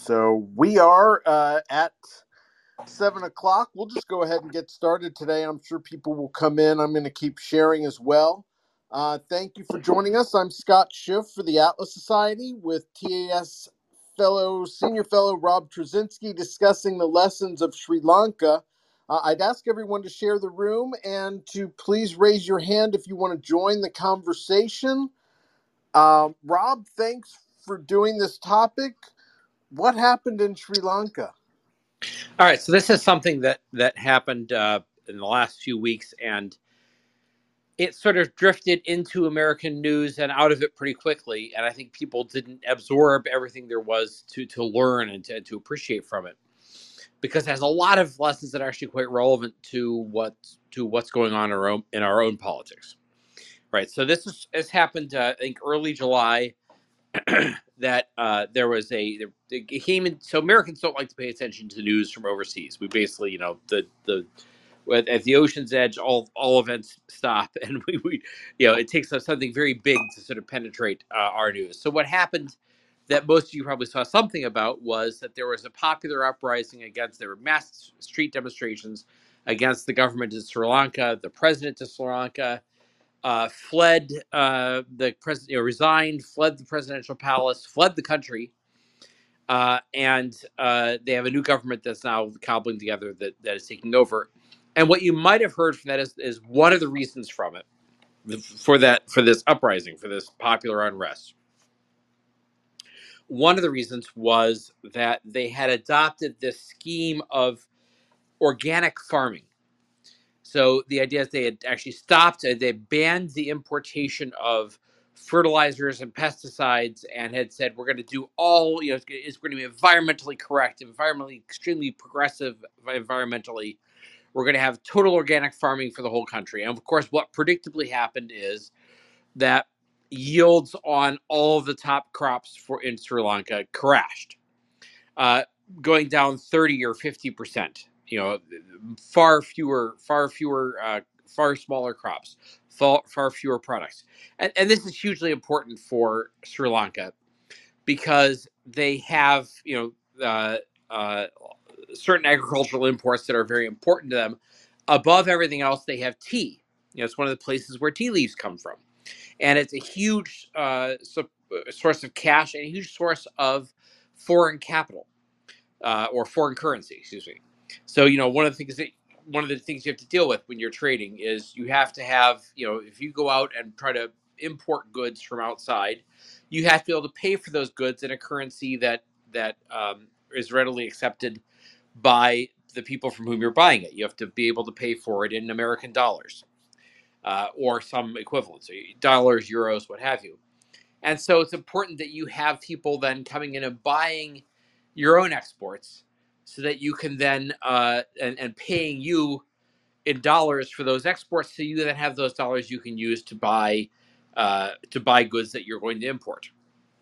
So we are at 7 o'clock. We'll just go ahead and get started today. I'm sure people will come in. I'm going to keep sharing as well. Thank you for joining us. I'm Scott Schiff for the Atlas Society with TAS Senior Fellow Rob Trzynski discussing the lessons of Sri Lanka. I'd ask everyone to share the room and to please raise your hand if you want to join the conversation. Rob, thanks for doing this topic. What happened in Sri Lanka? All right, so this is something that happened in the last few weeks, and it sort of drifted into American news and out of it pretty quickly. And I think people didn't absorb everything there was to learn and to appreciate from it, because it has a lot of lessons that are actually quite relevant to what's going on in our own politics. Right. So this happened, I think, early July. That there was it came in. So Americans don't like to pay attention to the news from overseas. We basically, at the ocean's edge, all events stop, and we it takes us something very big to sort of penetrate our news. So what happened that most of you probably saw something about was that there was a popular uprising there were mass street demonstrations against the government in Sri Lanka. The president of Sri Lanka fled the president, resigned, fled the presidential palace, fled the country, and they have a new government that's now cobbling together that is taking over. And what you might have heard from that is one of the reasons from it for this uprising, for this popular unrest. One of the reasons was that they had adopted this scheme of organic farming. So the idea is they had actually stopped, they banned the importation of fertilizers and pesticides, and had said, we're going to do all, it's going to be environmentally correct, environmentally extremely progressive, environmentally. We're going to have total organic farming for the whole country. And of course, what predictably happened is that yields on all of the top crops in Sri Lanka crashed, going down 30 or 50%. Far smaller crops, far fewer products. And this is hugely important for Sri Lanka because they have, certain agricultural imports that are very important to them. Above everything else, they have tea. It's one of the places where tea leaves come from. And it's a huge source of cash and a huge source of foreign capital, or foreign currency, excuse me. So, one of the things you have to deal with when you're trading is you have to have, if you go out and try to import goods from outside, you have to be able to pay for those goods in a currency that is readily accepted by the people from whom you're buying it. You have to be able to pay for it in American dollars, or some equivalent, so dollars, euros, what have you. And so it's important that you have people then coming in and buying your own exports, so that you can then and paying you in dollars for those exports, so you then have those dollars you can use to buy goods that you're going to import.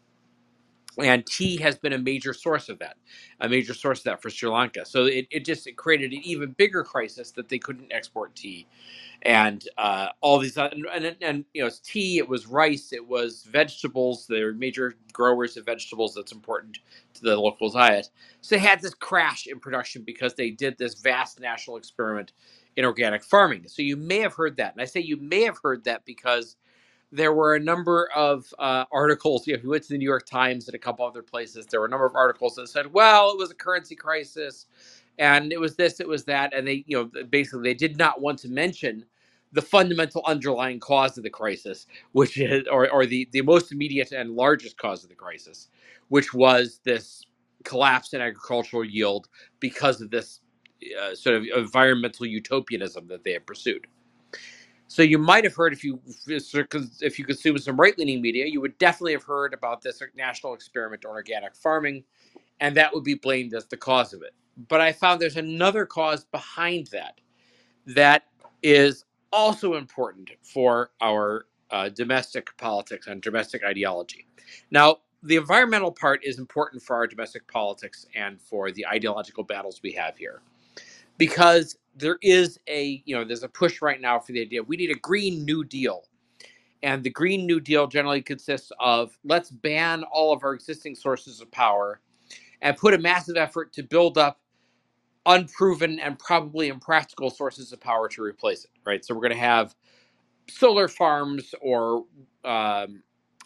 And tea has been a major source of that for Sri Lanka. So it created an even bigger crisis that they couldn't export tea. And all these, and it's tea, it was rice, it was vegetables. They're major growers of vegetables. That's important to the local diet. So they had this crash in production because they did this vast national experiment in organic farming. So you may have heard that. And I say you may have heard that because there were a number of articles. If you went to the New York Times and a couple other places, there were a number of articles that said, well, it was a currency crisis, and it was this, it was that. And they, basically they did not want to mention the fundamental underlying cause of the crisis, which is, or the most immediate and largest cause of the crisis, which was this collapse in agricultural yield because of this sort of environmental utopianism that they have pursued. So you might have heard, if you consume some right-leaning media, you would definitely have heard about this national experiment on organic farming, and that would be blamed as the cause of it. But I found there's another cause behind that is also important for our domestic politics and domestic ideology. Now, the environmental part is important for our domestic politics and for the ideological battles we have here, because there's a push right now for the idea we need a Green New Deal. And the Green New Deal generally consists of, let's ban all of our existing sources of power and put a massive effort to build up unproven and probably impractical sources of power to replace it, right? So we're going to have solar farms or um,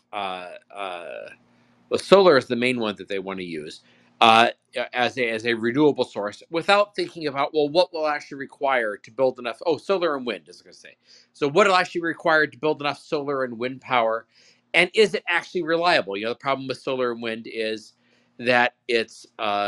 well, solar is the main one that they want to use uh, as a renewable source without thinking about, well, what will actually require to build enough. Oh, solar and wind, as I was going to say. So what will actually require to build enough solar and wind power, and is it actually reliable? The problem with solar and wind is that it's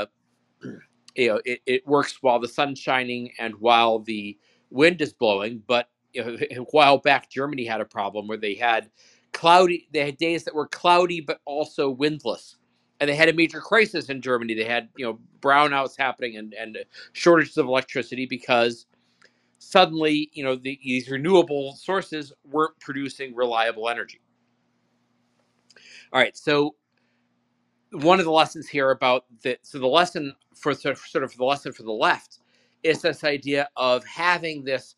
it works while the sun's shining and while the wind is blowing. But a while back, Germany had a problem where they had days that were cloudy but also windless, and they had a major crisis in Germany. They had brownouts happening and shortages of electricity because suddenly these renewable sources weren't producing reliable energy. All right, so one of the lessons here about the lesson for the lesson for the left is this idea of having this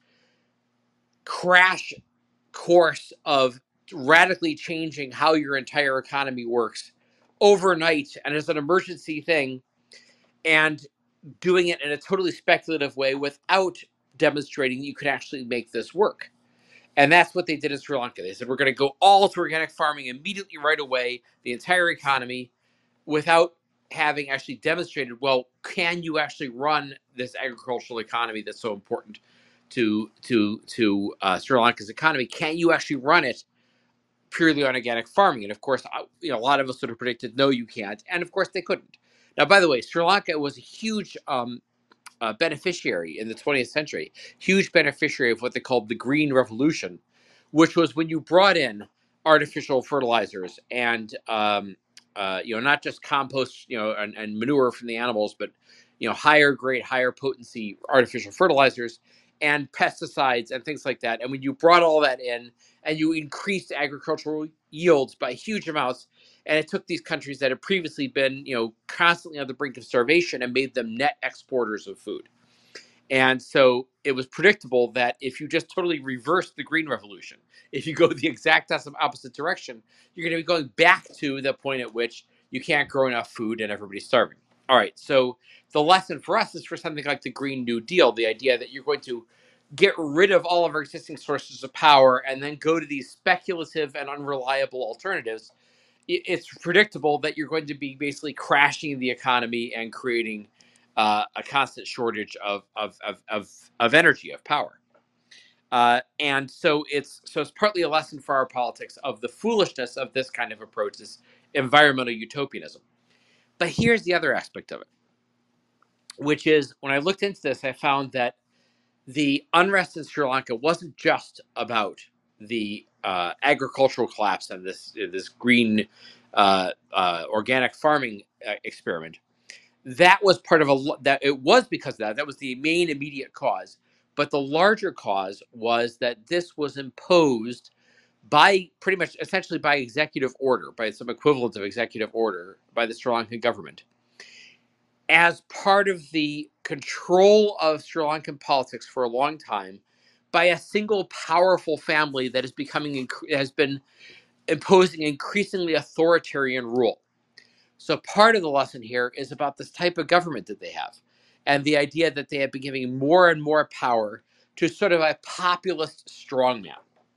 crash course of radically changing how your entire economy works overnight and as an emergency thing, and doing it in a totally speculative way without demonstrating you could actually make this work. And that's what they did in Sri Lanka. They said, we're going to go all to organic farming immediately right away, the entire economy, without having actually demonstrated, well, can you actually run this agricultural economy that's so important to Sri Lanka's economy? Can you actually run it purely on organic farming? And of course, a lot of us sort of predicted, no, you can't. And of course, they couldn't. Now, by the way, Sri Lanka was a huge beneficiary in the 20th century, huge beneficiary of what they called the Green Revolution, which was when you brought in artificial fertilizers and not just compost, and manure from the animals, but higher grade, higher potency artificial fertilizers and pesticides and things like that. And when you brought all that in and you increased agricultural yields by huge amounts, and it took these countries that had previously been, constantly on the brink of starvation and made them net exporters of food. And so it was predictable that if you just totally reverse the Green Revolution, if you go the exact opposite direction, you're going to be going back to the point at which you can't grow enough food and everybody's starving. All right, so the lesson for us is for something like the Green New Deal, the idea that you're going to get rid of all of our existing sources of power and then go to these speculative and unreliable alternatives. It's predictable that you're going to be basically crashing the economy and creating a constant shortage of energy, of power. And so it's partly a lesson for our politics of the foolishness of this kind of approach, this environmental utopianism. But here's the other aspect of it, which is when I looked into this, I found that the unrest in Sri Lanka wasn't just about the agricultural collapse and this green organic farming experiment. That was part of that. It was because of that. That was the main immediate cause. But the larger cause was that this was imposed by pretty much essentially by executive order, by some equivalent of executive order by the Sri Lankan government, as part of the control of Sri Lankan politics for a long time by a single powerful family that has been imposing increasingly authoritarian rule. So part of the lesson here is about this type of government that they have and the idea that they have been giving more and more power to sort of a populist strongman.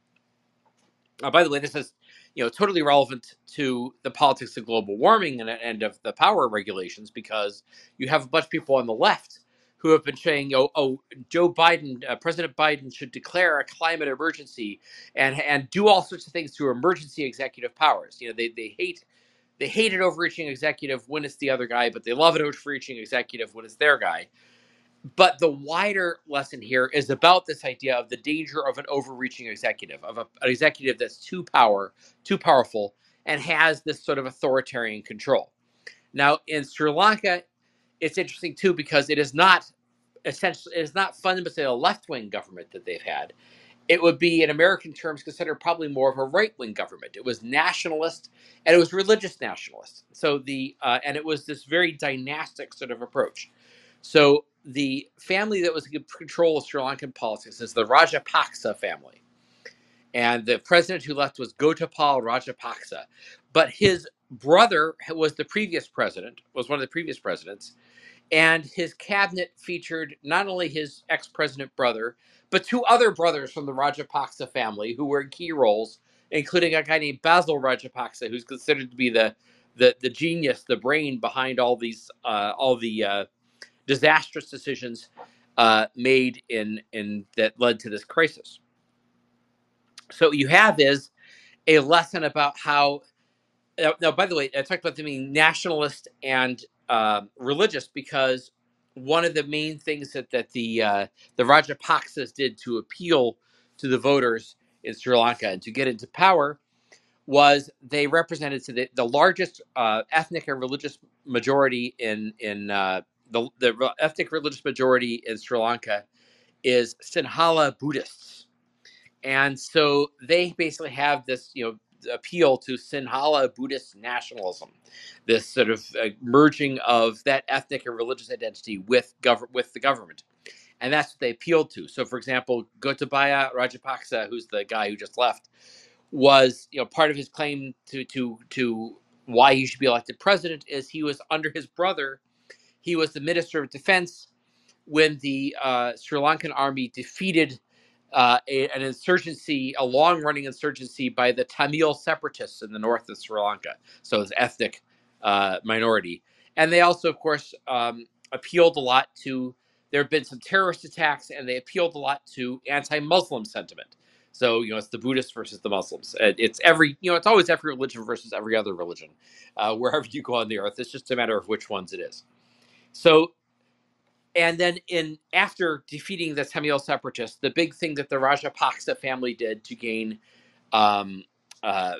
By the way, this is totally relevant to the politics of global warming and of the power regulations, because you have a bunch of people on the left who have been saying, Joe Biden, President Biden should declare a climate emergency and do all sorts of things through emergency executive powers. They hate an overreaching executive when it's the other guy, but they love an overreaching executive when it's their guy. But the wider lesson here is about this idea of the danger of an overreaching executive, of an executive that's too powerful, and has this sort of authoritarian control. Now, in Sri Lanka, it's interesting too, because it is not fundamentally a left-wing government that they've had. It would be, in American terms, considered probably more of a right-wing government. It was nationalist, and it was religious nationalist. So and it was this very dynastic sort of approach. So the family that was in control of Sri Lankan politics is the Rajapaksa family. And the president who left was Gotapal Rajapaksa. but his brother was the previous president, was one of the previous presidents, and his cabinet featured not only his ex-president brother, but two other brothers from the Rajapaksa family who were in key roles, including a guy named Basil Rajapaksa, who's considered to be the genius, the brain behind all the disastrous decisions made in that led to this crisis. So what you have is a lesson about how. Now, by the way, I talked about them being nationalist and religious because one of the main things the Rajapaksas did to appeal to the voters in Sri Lanka and to get into power was they represented the largest ethnic and religious majority the ethnic religious majority in Sri Lanka is Sinhala Buddhists, and so they basically have this appeal to Sinhala Buddhist nationalism, this sort of merging of that ethnic and religious identity with the government, and that's what they appealed to. So, for example, Gotabaya Rajapaksa, who's the guy who just left, was part of his claim to why he should be elected president is he was under his brother. He was the Minister of Defense when the Sri Lankan army defeated an insurgency, a long-running insurgency by the Tamil separatists in the north of Sri Lanka. So it's ethnic minority. And they also, of course, appealed a lot to, there have been some terrorist attacks, and they appealed a lot to anti-Muslim sentiment. So, it's the Buddhists versus the Muslims. It's it's always every religion versus every other religion, wherever you go on the earth. It's just a matter of which ones it is. So, and then after defeating the Tamil separatists, the big thing that the Rajapaksa family did to gain um, uh,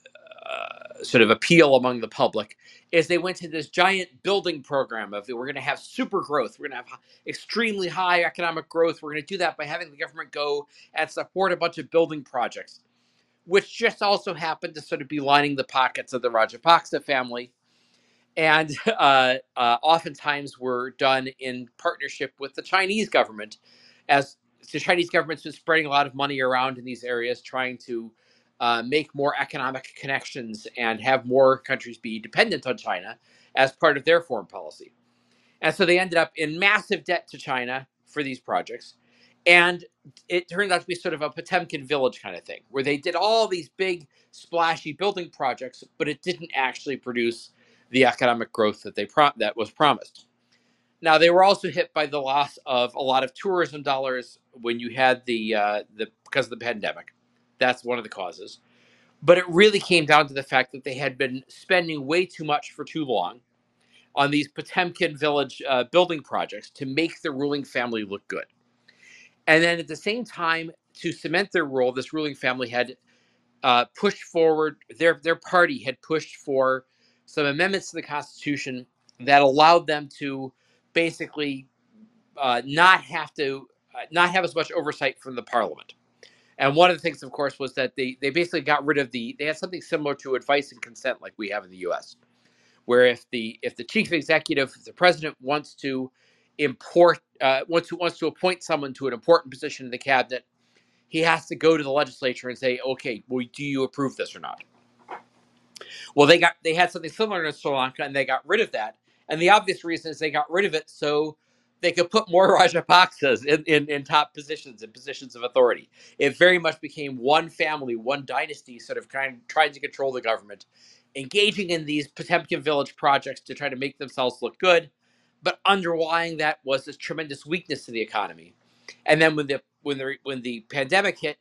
sort of appeal among the public is they went to this giant building program of we're going to have super growth. We're going to have extremely high economic growth. We're going to do that by having the government go and support a bunch of building projects, which just also happened to sort of be lining the pockets of the Rajapaksa family. And oftentimes were done in partnership with the Chinese government, as the Chinese government's been spreading a lot of money around in these areas, trying to make more economic connections and have more countries be dependent on China as part of their foreign policy. And so they ended up in massive debt to China for these projects. And it turned out to be sort of a Potemkin village kind of thing, where they did all these big, splashy building projects, but it didn't actually produce the economic growth that was promised. Now, they were also hit by the loss of a lot of tourism dollars when you had because of the pandemic. That's one of the causes. But it really came down to the fact that they had been spending way too much for too long on these Potemkin village building projects to make the ruling family look good. And then at the same time, to cement their rule, this ruling family had pushed forward, their party had pushed for some amendments to the Constitution that allowed them to basically not have as much oversight from the Parliament. And one of the things, of course, was that they basically got rid of they had something similar to advice and consent like we have in the U.S., where if the chief executive, if the president wants to wants to appoint someone to an important position in the cabinet, he has to go to the legislature and say, okay, well, do you approve this or not? Well, they had something similar in Sri Lanka, and they got rid of that. And the obvious reason is they got rid of it so they could put more Rajapaksas in top positions and positions of authority. It very much became one family, one dynasty, sort of trying to control the government, engaging in these Potemkin village projects to try to make themselves look good. But underlying that was this tremendous weakness to the economy. And then when the pandemic hit,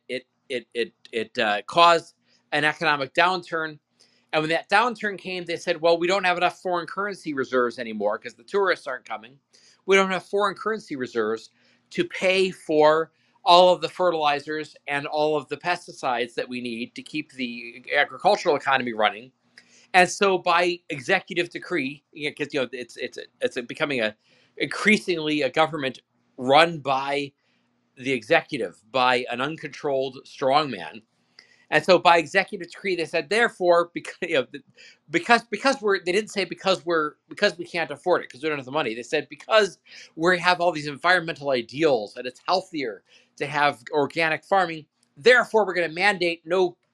it caused an economic downturn. And when that downturn came, they said, well, we don't have enough foreign currency reserves anymore because the tourists aren't coming. We don't have foreign currency reserves to pay for all of the fertilizers and all of the pesticides that we need to keep the agricultural economy running. And so by executive decree, because it's becoming increasingly a government run by the executive, by an uncontrolled strongman. And so by executive decree, they said, therefore, because they didn't say because we can't afford it, because we don't have the money. They said because we have all these environmental ideals and it's healthier to have organic farming, therefore we're going to mandate no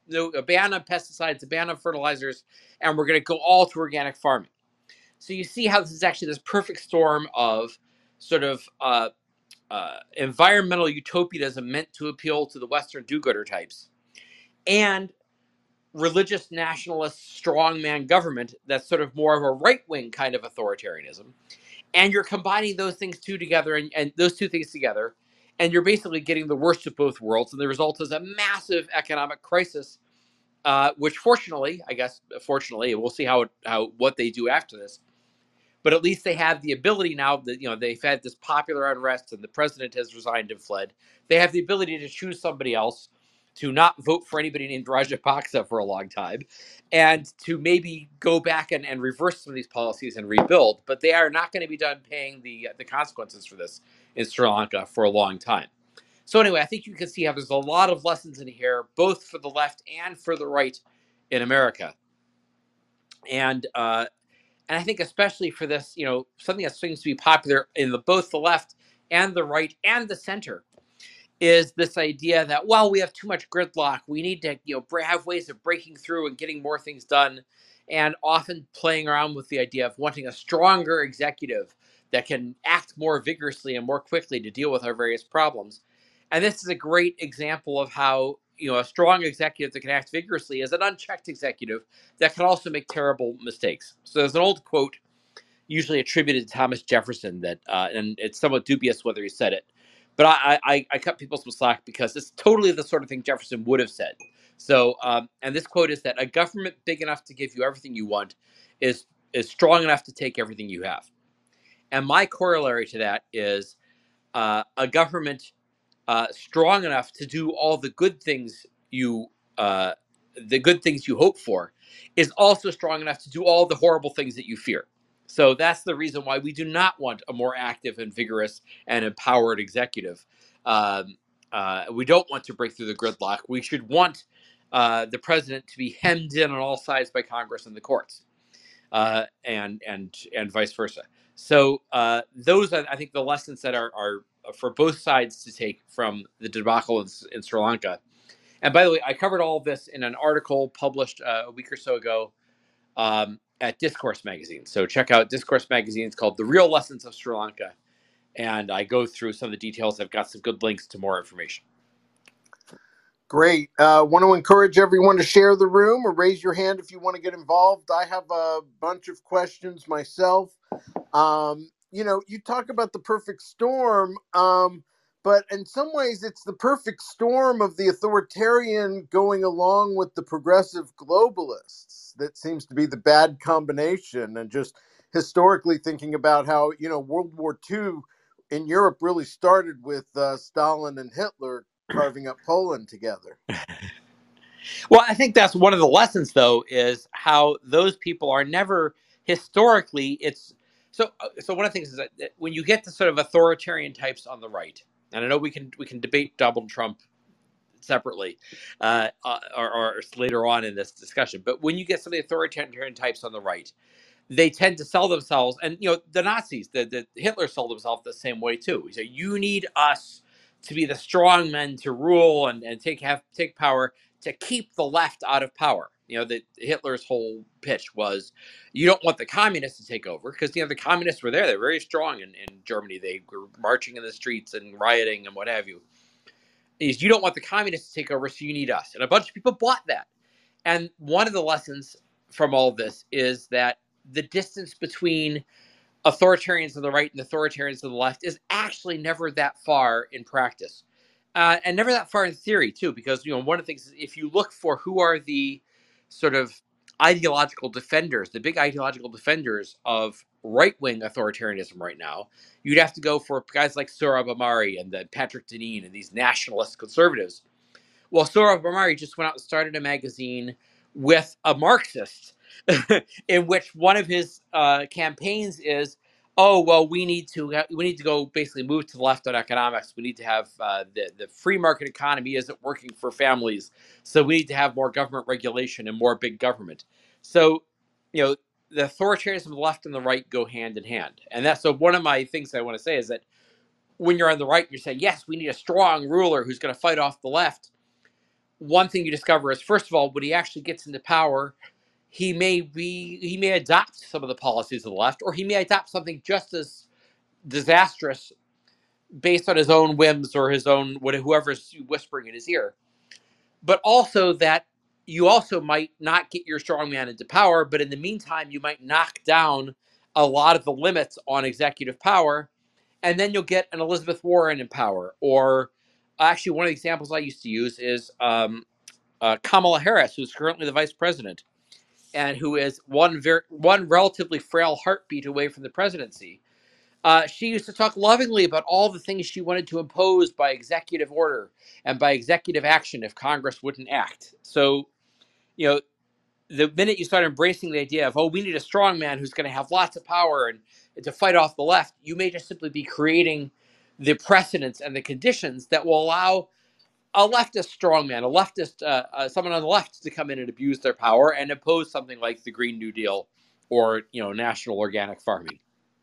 a ban on pesticides, a ban on fertilizers, and we're going to go all to organic farming. So you see how this is actually this perfect storm of sort of environmental utopianism meant to appeal to the Western do-gooder types, and religious nationalist strongman government that's sort of more of a right-wing kind of authoritarianism. And you're combining those things together, and those two things together, and you're basically getting the worst of both worlds. And the result is a massive economic crisis, which fortunately, we'll see how what they do after this. But at least they have the ability now that, they've had this popular unrest and the president has resigned and fled. They have the ability to choose somebody else, to not vote for anybody named Rajapaksa for a long time, and to maybe go back and reverse some of these policies and rebuild. But they are not going to be done paying the consequences for this in Sri Lanka for a long time. So anyway, I think you can see how there's a lot of lessons in here, both for the left and for the right in America. And I think especially for this, something that seems to be popular in both the left and the right and the center is this idea that, well, we have too much gridlock. We need to, have ways of breaking through and getting more things done, and often playing around with the idea of wanting a stronger executive that can act more vigorously and more quickly to deal with our various problems. And this is a great example of how, a strong executive that can act vigorously is an unchecked executive that can also make terrible mistakes. So there's an old quote usually attributed to Thomas Jefferson that, and it's somewhat dubious whether he said it, but I cut people some slack because it's totally the sort of thing Jefferson would have said. So, and this quote is that a government big enough to give you everything you want is strong enough to take everything you have. And my corollary to that is a government strong enough to do all the good things you hope for is also strong enough to do all the horrible things that you fear. So that's the reason why we do not want a more active and vigorous and empowered executive. We don't want to break through the gridlock. We should want the president to be hemmed in on all sides by Congress and the courts, and vice versa. So those are, I think, the lessons that are for both sides to take from the debacle in Sri Lanka. And by the way, I covered all of this in an article published a week or so ago at Discourse Magazine. So check out Discourse Magazine. It's called The Real Lessons of Sri Lanka. And I go through some of the details. I've got some good links to more information. Great. Want to encourage everyone to share the room or raise your hand if you want to get involved. I have a bunch of questions myself. You talk about the perfect storm, but in some ways it's the perfect storm of the authoritarian going along with the progressive globalists. That seems to be the bad combination. And just historically thinking about how, World War II in Europe really started with Stalin and Hitler carving up Poland together. Well, I think that's one of the lessons, though, is how those people are never historically. It's so one of the things is that when you get to sort of authoritarian types on the right, and I know we can debate Donald Trump separately or later on in this discussion, but when you get some of the authoritarian types on the right, they tend to sell themselves, and the Nazis, the Hitler sold himself the same way too. He said, "You need us to be the strong men to rule and take power to keep the left out of power." Hitler's whole pitch was, you don't want the communists to take over because the communists were there; they're very strong in Germany. They were marching in the streets and rioting and what have you. You don't want the communists to take over, so you need us, and a bunch of people bought that. And one of the lessons from all of this is that the distance between authoritarians on the right and authoritarians on the left is actually never that far in practice, and never that far in theory too. Because one of the things is, if you look for who are the sort of ideological defenders, the big ideological defenders of right-wing authoritarianism right now, you'd have to go for guys like Sohrab Ahmari and Patrick Deneen and these nationalist conservatives. Well, Sohrab Ahmari just went out and started a magazine with a Marxist, in which one of his campaigns is, "Oh, well, we need to go basically move to the left on economics. We need to have the free market economy isn't working for families, so we need to have more government regulation and more big government." So, the authoritarianism of the left and the right go hand in hand, and that's so. One of my things I want to say is that when you're on the right, you're saying, yes, we need a strong ruler who's going to fight off the left. one thing you discover is, first of all, when he actually gets into power, he may adopt some of the policies of the left, or he may adopt something just as disastrous based on his own whims or his own whoever's whispering in his ear. But also that you also might not get your strongman into power, but in the meantime, you might knock down a lot of the limits on executive power, and then you'll get an Elizabeth Warren in power. Or actually, one of the examples I used to use is Kamala Harris, who's currently the vice president, and who is one relatively frail heartbeat away from the presidency. She used to talk lovingly about all the things she wanted to impose by executive order and by executive action if Congress wouldn't act. So, you know, the minute you start embracing the idea of, oh, we need a strong man who's going to have lots of power and to fight off the left, you may just simply be creating the precedents and the conditions that will allow a leftist strongman, a leftist, someone on the left to come in and abuse their power and impose something like the Green New Deal or, national organic farming.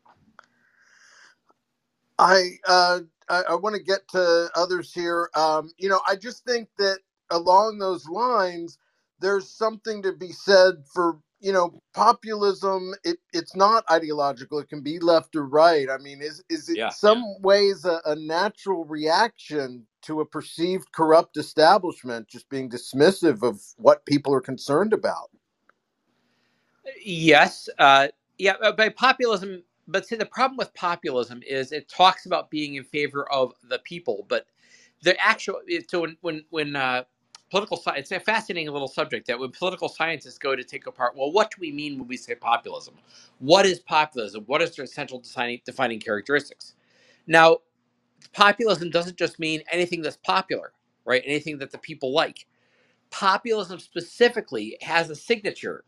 I want to get to others here. I just think that along those lines, there's something to be said for, populism. It's not ideological. It can be left or right. I mean, is it some ways a natural reaction to a perceived corrupt establishment just being dismissive of what people are concerned about? Yes. By populism. But see, the problem with populism is it talks about being in favor of the people, but the actual so when political science, it's a fascinating little subject that when political scientists go to take apart, well, what do we mean when we say populism? What is populism? What is their essential defining characteristics? Now, populism doesn't just mean anything that's popular, right? Anything that the people like. Populism specifically has a signature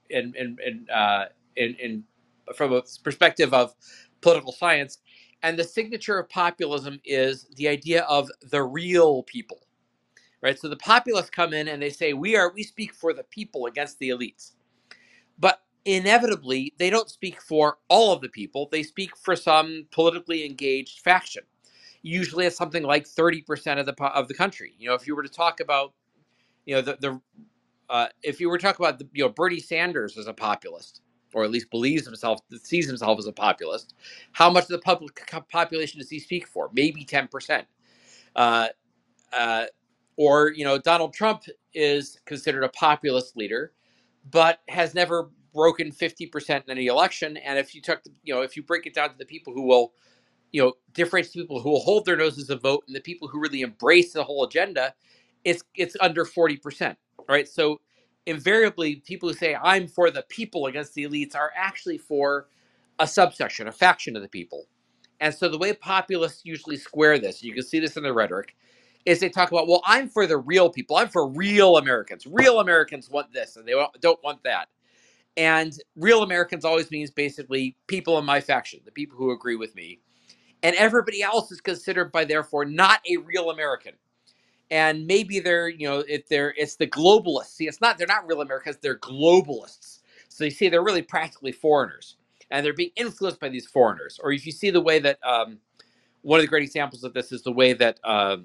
in from a perspective of political science, and the signature of populism is the idea of the real people, right? So the populists come in and they say we speak for the people against the elites, but inevitably they don't speak for all of the people. They speak for some politically engaged faction. Usually, it's something like 30% of the country. If you were to talk about, the if you were talking about Bernie Sanders as a populist, or at least sees himself as a populist, how much of the public population does he speak for? Maybe 10%. Uh, or Donald Trump is considered a populist leader, but has never broken 50% in any election. And if you break it down to the people who will differentiate people who will hold their noses to vote and the people who really embrace the whole agenda, it's under 40%, right? So invariably, people who say I'm for the people against the elites are actually for a subsection, a faction of the people. And so the way populists usually square this, you can see this in their rhetoric, is they talk about, well, I'm for the real people. I'm for real Americans. Real Americans want this, and they don't want that. And real Americans always means basically people in my faction, the people who agree with me, and everybody else is considered by therefore not a real American. And maybe it's the globalists. See, they're not real Americans, they're globalists. So you see, they're really practically foreigners, and they're being influenced by these foreigners. Or if you see the way that one of the great examples of this is the way that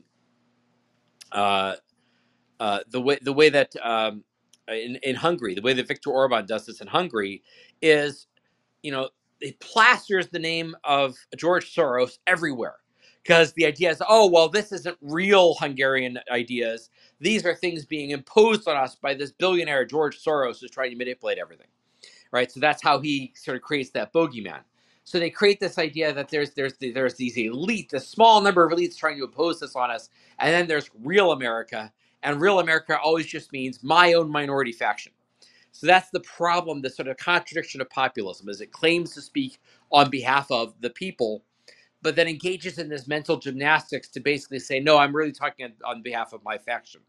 in Hungary, the way that Viktor Orban does this in Hungary is, it plasters the name of George Soros everywhere, because the idea is, oh, well, this isn't real Hungarian ideas. These are things being imposed on us by this billionaire George Soros who's trying to manipulate everything, right? So that's how he sort of creates that bogeyman. So they create this idea that there's these elite, a small number of elites trying to impose this on us, and then there's real America, and real America always just means my own minority faction. So that's the problem, the sort of contradiction of populism, is it claims to speak on behalf of the people, but then engages in this mental gymnastics to basically say, no, I'm really talking on behalf of my faction.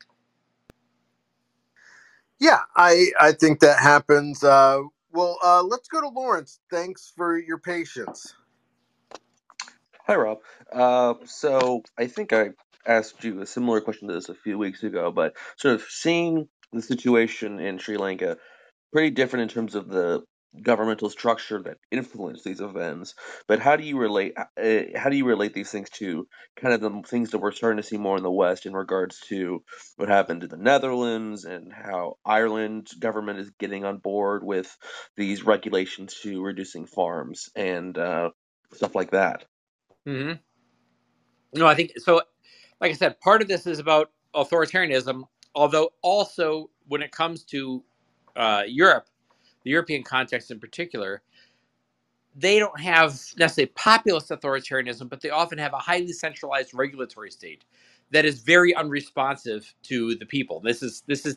Yeah, I think that happens. Let's go to Lawrence. Thanks for your patience. Hi, Rob. So I think I asked you a similar question to this a few weeks ago, but sort of seeing the situation in Sri Lanka, pretty different in terms of the governmental structure that influence these events. But how do you relate these things to kind of the things that we're starting to see more in the West in regards to what happened in the Netherlands and how Ireland's government is getting on board with these regulations to reducing farms and stuff like that? Hmm. No, I think so. Like I said, part of this is about authoritarianism, although also when it comes to Europe, the European context in particular, they don't have necessarily populist authoritarianism, but they often have a highly centralized regulatory state that is very unresponsive to the people. This is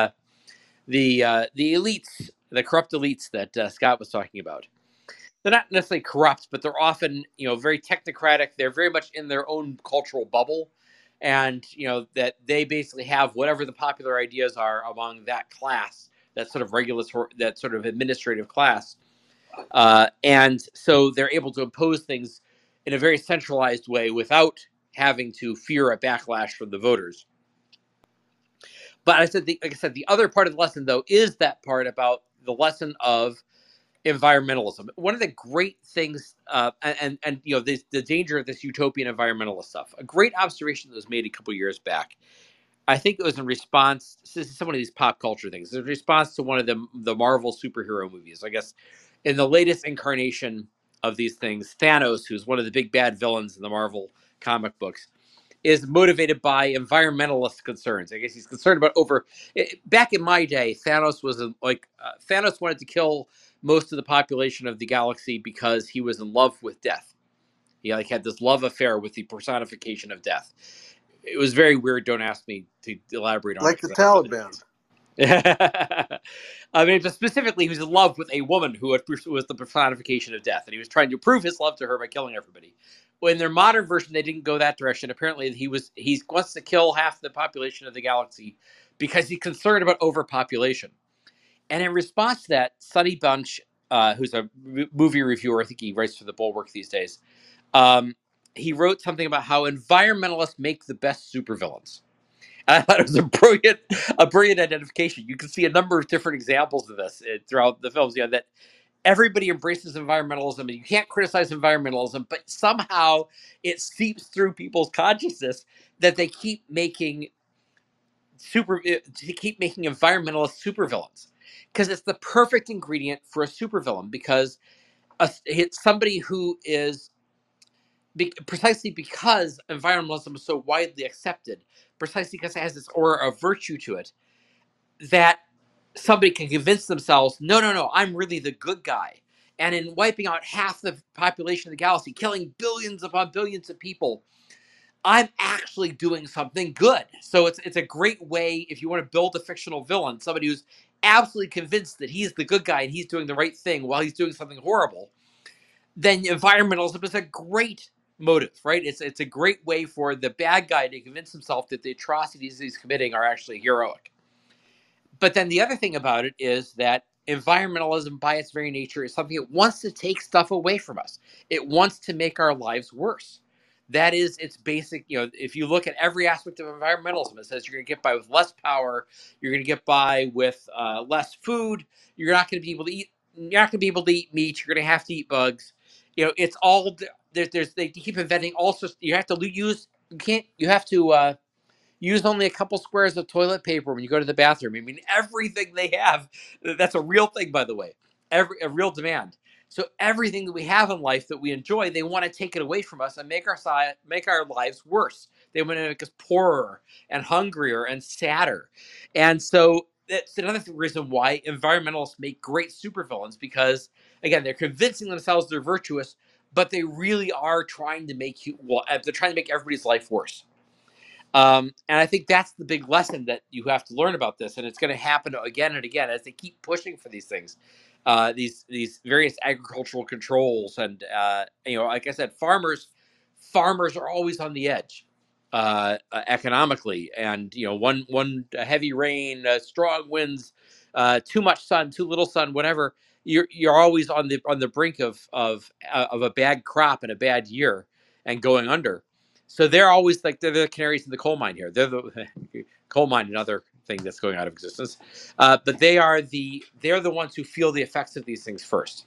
the elites, the corrupt elites that Scott was talking about. They're not necessarily corrupt, but they're often, very technocratic. They're very much in their own cultural bubble, and that they basically have whatever the popular ideas are among that class, that sort of regulatory, that sort of administrative class, and so they're able to impose things in a very centralized way without having to fear a backlash from the voters. But like I said, the other part of the lesson, though, is that part about the lesson of environmentalism. One of the great things, and the danger of this utopian environmentalist stuff. A great observation that was made a couple years back. I think it was in response to some of these pop culture things. In response to one of the Marvel superhero movies, I guess, in the latest incarnation of these things, Thanos, who's one of the big bad villains in the Marvel comic books, is motivated by environmentalist concerns. I guess he's concerned about back in my day, Thanos was Thanos wanted to kill most of the population of the galaxy because he was in love with death. He had this love affair with the personification of death. It was very weird. Don't ask me to elaborate on Like it. the Taliban. I mean, just specifically, he was in love with a woman who was the personification of death, and he was trying to prove his love to her by killing everybody. Well, in their modern version, they didn't go that direction. Apparently, he wants to kill half the population of the galaxy because he's concerned about overpopulation. And in response to that, Sonny Bunch, who's a movie reviewer, I think he writes for the Bulwark these days, he wrote something about how environmentalists make the best supervillains. I thought it was a brilliant identification. You can see a number of different examples of this throughout the films. That everybody embraces environmentalism, and you can't criticize environmentalism, but somehow it seeps through people's consciousness that they keep making environmentalist supervillains because it's the perfect ingredient for a supervillain. Because it's somebody who is precisely because environmentalism is so widely accepted, precisely because it has this aura of virtue to it, that somebody can convince themselves, no, I'm really the good guy. And in wiping out half the population of the galaxy, killing billions upon billions of people, I'm actually doing something good. So it's a great way if you want to build a fictional villain, somebody who's absolutely convinced that he's the good guy and he's doing the right thing while he's doing something horrible. Then environmentalism is a great motive, right? It's a great way for the bad guy to convince himself that the atrocities he's committing are actually heroic. But then the other thing about it is that environmentalism, by its very nature, is something that wants to take stuff away from us. It wants to make our lives worse. That is its basic. If you look at every aspect of environmentalism, it says you're going to get by with less power, you're going to get by with less food, you're not going to be able to eat. You're not going to be able to eat meat. You're going to have to eat bugs. It's all they keep inventing all sorts. You have to use. You can't. You have to use only a couple squares of toilet paper when you go to the bathroom. I mean, everything they have, that's a real thing, by the way, a real demand. So everything that we have in life that we enjoy, they want to take it away from us and make our lives worse. They want to make us poorer and hungrier and sadder. And so that's another reason why environmentalists make great supervillains, because, again, they're convincing themselves they're virtuous, but they really are trying to they're trying to make everybody's life worse. And I think that's the big lesson that you have to learn about this, and it's going to happen again and again as they keep pushing for these things, these various agricultural controls, and like I said, farmers are always on the edge economically, and one heavy rain, strong winds, too much sun, too little sun, whatever. You're always on the brink of a bad crop and a bad year and going under. So they're always they're the canaries in the coal mine here. They're the coal mine and other thing that's going out of existence. But they're the ones who feel the effects of these things first.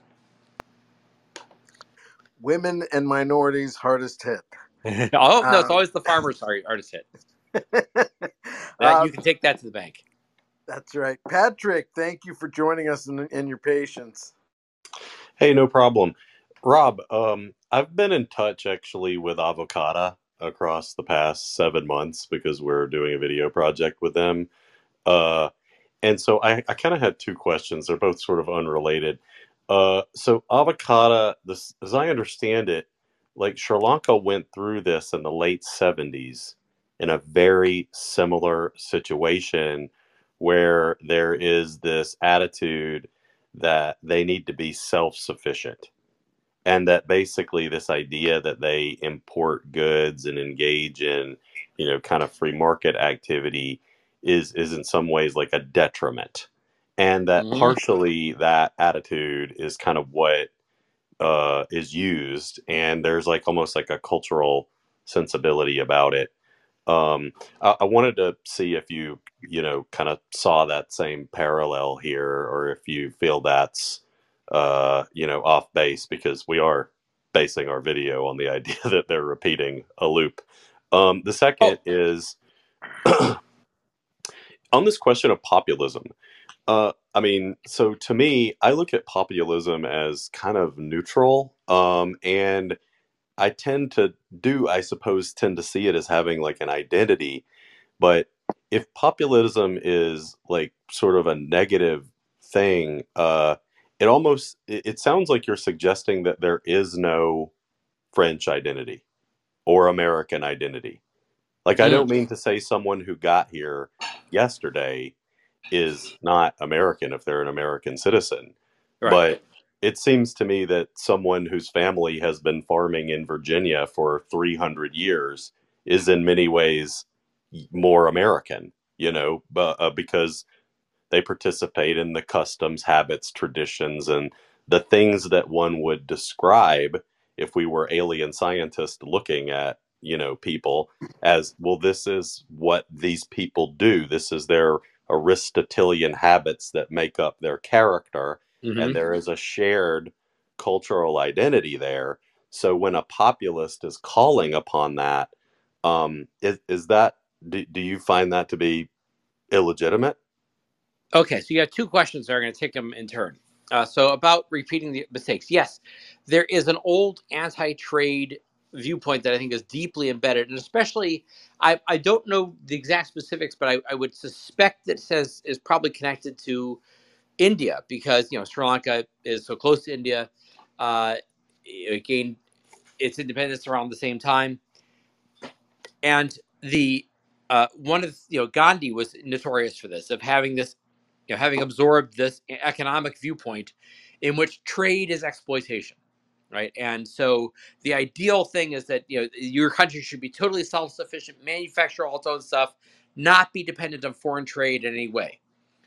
Women and minorities hardest hit. Oh no, it's always the farmers hardest hit. You can take that to the bank. That's right. Patrick, thank you for joining us and your patience. Hey, no problem. Rob, I've been in touch actually with Avocada across the past 7 months because we're doing a video project with them. Uh, and so I kind of had two questions. They're both sort of unrelated. So Avocada, this, as I understand it, like Sri Lanka went through this in the late 70s in a very similar situation where there is this attitude that they need to be self-sufficient, and that basically this idea that they import goods and engage in, kind of free market activity is in some ways like a detriment, and that Mm-hmm. partially that attitude is kind of what is used, and there's like almost like a cultural sensibility about it. I wanted to see if you kind of saw that same parallel here, or if you feel that's, off base, because we are basing our video on the idea that they're repeating a loop. The second Oh, is on this question of populism. I mean, so to me, I look at populism as kind of neutral, and I I suppose, tend to see it as having like an identity. But if populism is like sort of a negative thing, it sounds like you're suggesting that there is no French identity or American identity. Like, I don't mean to say someone who got here yesterday is not American if they're an American citizen, right. but it seems to me that someone whose family has been farming in Virginia for 300 years is in many ways more American, because they participate in the customs, habits, traditions, and the things that one would describe if we were alien scientists looking at, people as, well, this is what these people do. This is their Aristotelian habits that make up their character. Mm-hmm. And there is a shared cultural identity there. So when a populist is calling upon that, is that, do you find that to be illegitimate? Okay, so you have two questions. Are going to take them in turn. So about repeating the mistakes. Yes, there is an old anti-trade viewpoint that I think is deeply embedded, and especially I don't know the exact specifics, but I would suspect that says is probably connected to India, because Sri Lanka is so close to India. It gained its independence around the same time, and the one of Gandhi was notorious for this, of having this, having absorbed this economic viewpoint in which trade is exploitation, right? And so the ideal thing is that your country should be totally self-sufficient, manufacture all its own stuff, not be dependent on foreign trade in any way.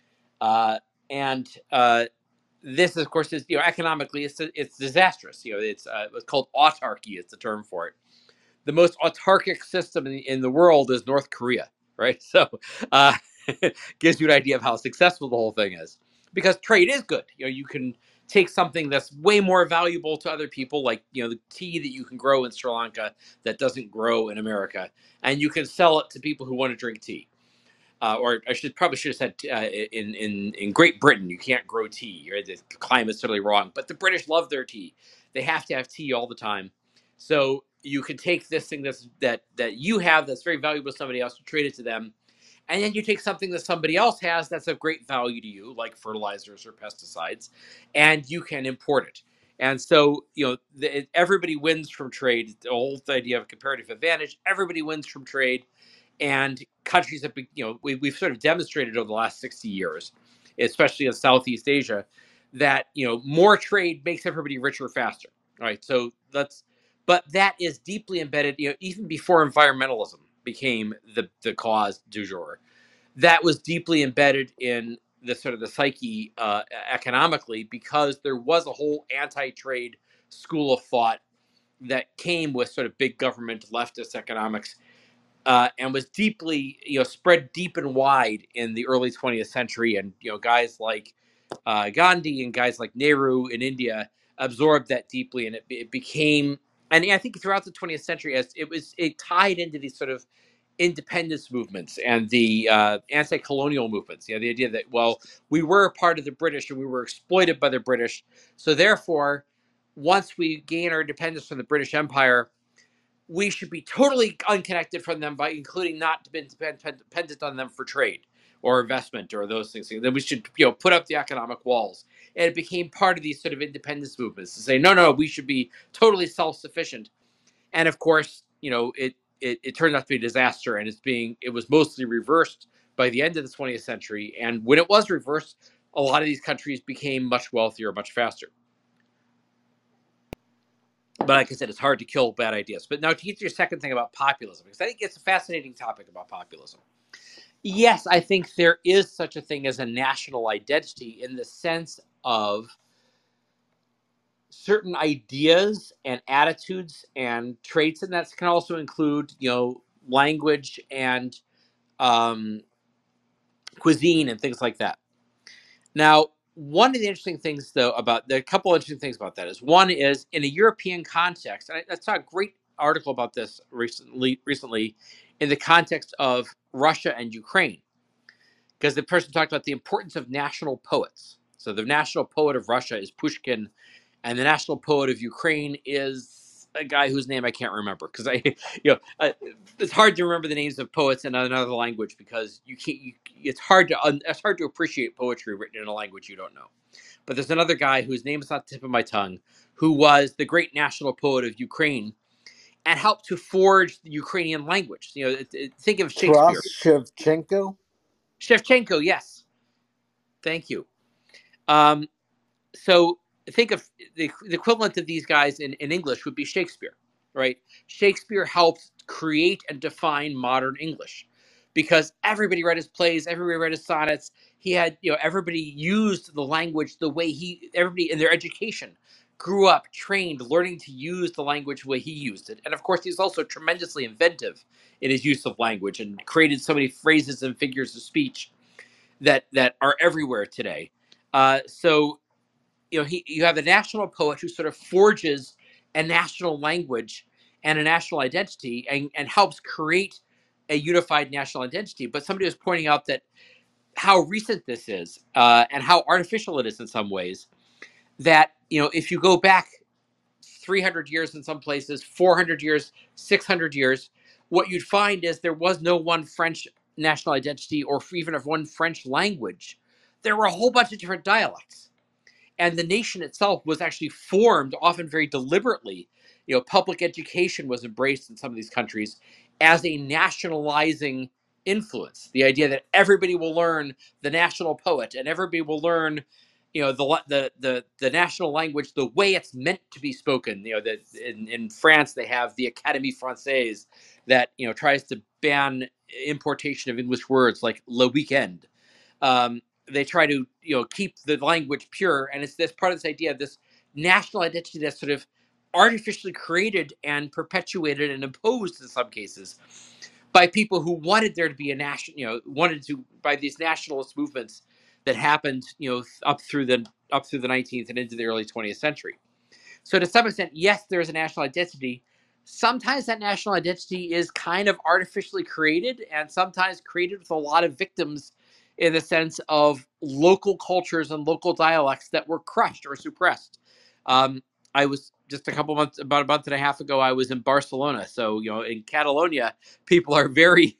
And this, of course, is economically it's disastrous. It's called autarky. It's the term for it. The most autarkic system in the world is North Korea, right? So uh, gives you an idea of how successful the whole thing is, because trade is good. You can take something that's way more valuable to other people, like the tea that you can grow in Sri Lanka that doesn't grow in America, and you can sell it to people who want to drink tea. Or I probably should have said, in Great Britain you can't grow tea. Right? The climate's totally wrong, but the British love their tea. They have to have tea all the time. So you can take this thing that you have that's very valuable to somebody else, and trade it to them, and then you take something that somebody else has that's of great value to you, like fertilizers or pesticides, and you can import it. And so everybody wins from trade. The whole idea of comparative advantage. Everybody wins from trade. And countries have been, we've sort of demonstrated over the last 60 years, especially in Southeast Asia, that more trade makes everybody richer faster, right? So but that is deeply embedded, even before environmentalism became the cause du jour. That was deeply embedded in the sort of the psyche, economically, because there was a whole anti-trade school of thought that came with sort of big government leftist economics, and was deeply, spread deep and wide in the early 20th century. And, guys like Gandhi and guys like Nehru in India absorbed that deeply, and it became, and I think throughout the 20th century, as it tied into these sort of independence movements and the anti-colonial movements. The idea that, well, we were a part of the British and we were exploited by the British, so therefore, once we gain our independence from the British Empire, we should be totally unconnected from them, by including not being dependent on them for trade or investment or those things. Then we should, put up the economic walls. And it became part of these sort of independence movements to say, no, we should be totally self-sufficient. And of course, it turned out to be a disaster, and it was mostly reversed by the end of the 20th century. And when it was reversed, a lot of these countries became much wealthier, much faster. But like I said, it's hard to kill bad ideas. But now to get to your second thing about populism, because I think it's a fascinating topic about populism. Yes, I think there is such a thing as a national identity in the sense of certain ideas and attitudes and traits, and that can also include, language and cuisine and things like that. Now, one of the interesting things, though, there are a couple of interesting things about that is, one is in a European context, and I saw a great article about this recently in the context of Russia and Ukraine, because the person talked about the importance of national poets. So the national poet of Russia is Pushkin, and the national poet of Ukraine is a guy whose name I can't remember, because it's hard to remember the names of poets in another language, because you can't. It's hard to appreciate poetry written in a language you don't know. But there's another guy whose name is not the tip of my tongue, who was the great national poet of Ukraine and helped to forge the Ukrainian language. Think of Shakespeare. Taras Shevchenko. Shevchenko, yes. Thank you. So think of the equivalent of these guys in English would be Shakespeare, right? Shakespeare helped create and define modern English, because everybody read his plays, everybody read his sonnets. He had, everybody used the language the way everybody in their education grew up, trained, learning to use the language the way he used it. And of course, he's also tremendously inventive in his use of language and created so many phrases and figures of speech that are everywhere today. So you have the national poet who sort of forges a national language and a national identity, and helps create a unified national identity. But somebody was pointing out that how recent this is, and how artificial it is in some ways. That, if you go back 300 years in some places, 400 years, 600 years, what you'd find is there was no one French national identity, or even of one French language. There were a whole bunch of different dialects. And the nation itself was actually formed, often very deliberately. Public education was embraced in some of these countries as a nationalizing influence. The idea that everybody will learn the national poet, and everybody will learn, the national language the way it's meant to be spoken. That in France they have the Académie Française that tries to ban importation of English words like le weekend. They try to keep the language pure, and it's this part of this idea of this national identity that's sort of artificially created and perpetuated and imposed in some cases by people who wanted there to be a national, by these nationalist movements that happened up through the 19th and into the early 20th century. So to some extent, yes, there is a national identity. Sometimes that national identity is kind of artificially created, and sometimes created with a lot of victims, in the sense of local cultures and local dialects that were crushed or suppressed. I was just about a month and a half ago, I was in Barcelona. So, in Catalonia, people are very,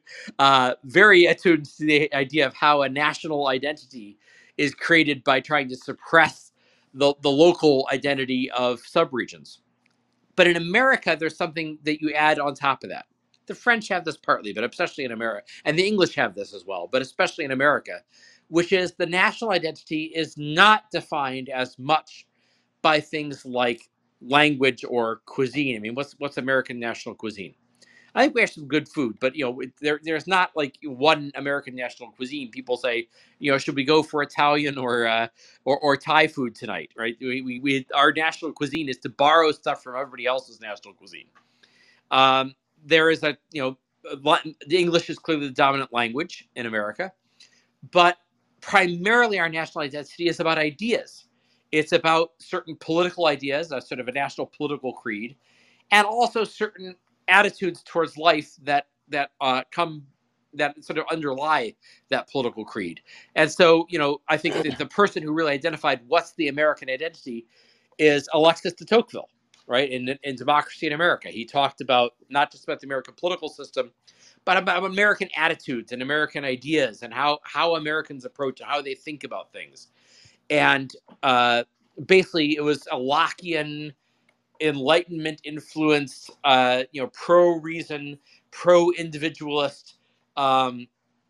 very attuned to the idea of how a national identity is created by trying to suppress the local identity of subregions. But in America, there's something that you add on top of that. The French have this partly, but especially in America, and the English have this as well, but especially in America, which is the national identity is not defined as much by things like language or cuisine. I mean, what's American national cuisine? I think we have some good food, but there's not like one American national cuisine. People say, should we go for Italian or Thai food tonight? Right? Our national cuisine is to borrow stuff from everybody else's national cuisine. There is the English is clearly the dominant language in America, but primarily our national identity is about ideas. It's about certain political ideas, a sort of a national political creed, and also certain attitudes towards life that sort of underlie that political creed. And so, I think that the person who really identified what's the American identity is Alexis de Tocqueville, right? In Democracy in America, he talked about not just about the American political system, but about American attitudes and American ideas and how Americans approach and how they think about things. And basically, it was a Lockean, Enlightenment influenced, pro reason, pro individualist, and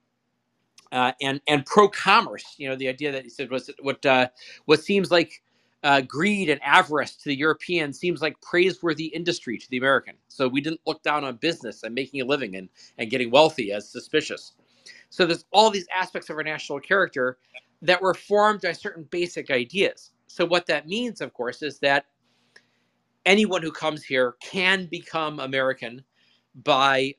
pro commerce. The idea that he said was what seems like greed and avarice to the European seems like praiseworthy industry to the American. So we didn't look down on business and making a living and getting wealthy as suspicious. So there's all these aspects of our national character that were formed by certain basic ideas. So what that means, of course, is that anyone who comes here can become American by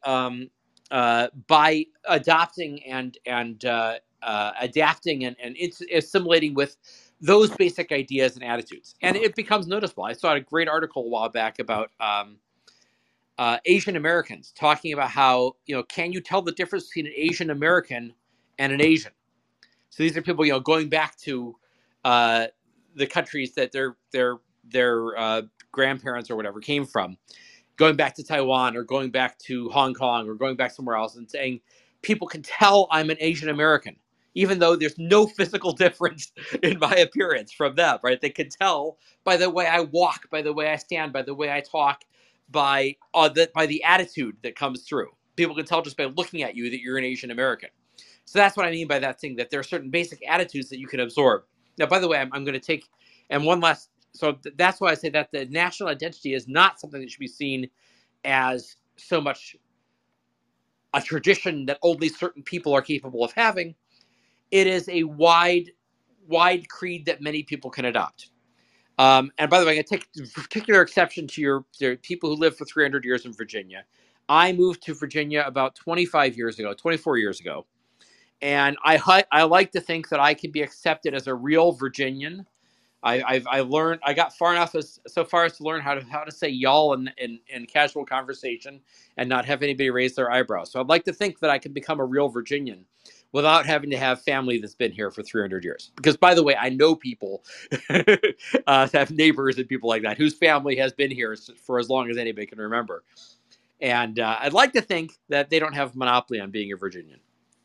adopting and adapting and assimilating with those basic ideas and attitudes. And it becomes noticeable. I saw a great article a while back about Asian Americans talking about how, can you tell the difference between an Asian American and an Asian? So these are people, going back to the countries that their grandparents or whatever came from, going back to Taiwan or going back to Hong Kong or going back somewhere else, and saying people can tell I'm an Asian American, even though there's no physical difference in my appearance from them, right? They can tell by the way I walk, by the way I stand, by the way I talk, by the attitude that comes through. People can tell just by looking at you that you're an Asian American. So that's what I mean by that thing, that there are certain basic attitudes that you can absorb. Now, by the way, I'm going to take, and one last, so that's why I say that the national identity is not something that should be seen as so much a tradition that only certain people are capable of having. It is a wide creed that many people can adopt. And by the way, I take particular exception to your people who lived for 300 years in Virginia. I moved to Virginia about 24 years ago. And I like to think that I can be accepted as a real Virginian. I learned, I got far enough so far as to learn how to say y'all in casual conversation and not have anybody raise their eyebrows. So I'd like to think that I can become a real Virginian without having to have family that's been here for 300 years. Because, by the way, I know people, have neighbors and people like that whose family has been here for as long as anybody can remember. And I'd like to think that they don't have a monopoly on being a Virginian.